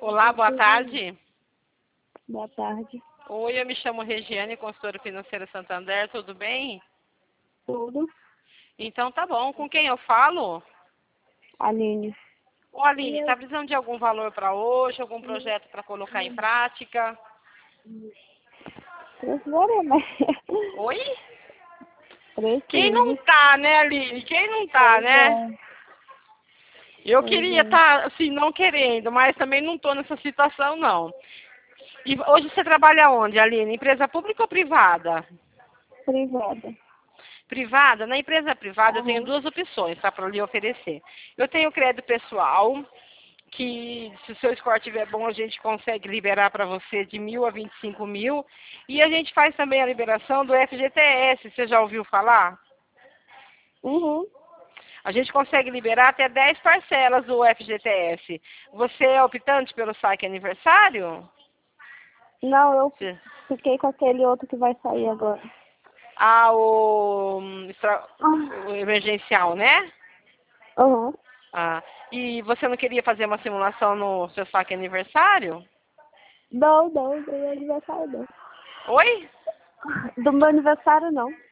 Olá, boa tarde. Boa tarde. Oi, eu me chamo Regiane, consultora financeira Santander, tudo bem? Tudo? Então tá bom, com quem eu falo? Aline. Ô Aline, está precisando de algum valor para hoje, algum projeto para colocar em prática? Precisaria, mas... Oi? Quem não Preciso. tá, né, Aline? Quem não tá, Pois né? é. Eu Pois queria é. estar, assim, não querendo, mas também não tô nessa situação, não. E hoje você trabalha onde, Aline? Empresa pública ou privada? Privada. Privada? Na empresa privada eu tenho Aham. duas opções, tá, para lhe oferecer. Eu tenho crédito pessoal, que se o seu score estiver bom, a gente consegue liberar para você de 1.000 a 25.000. E a gente faz também a liberação do FGTS, você já ouviu falar? Uhum. A gente consegue liberar até 10 parcelas do FGTS. Você é optante pelo saque aniversário? Não, eu Sim. fiquei com aquele outro que vai sair agora. Ah, Ah. o emergencial, né? Aham. Ah, e você não queria fazer uma simulação no seu saque aniversário? Não, do meu aniversário não. Oi? Do meu aniversário não.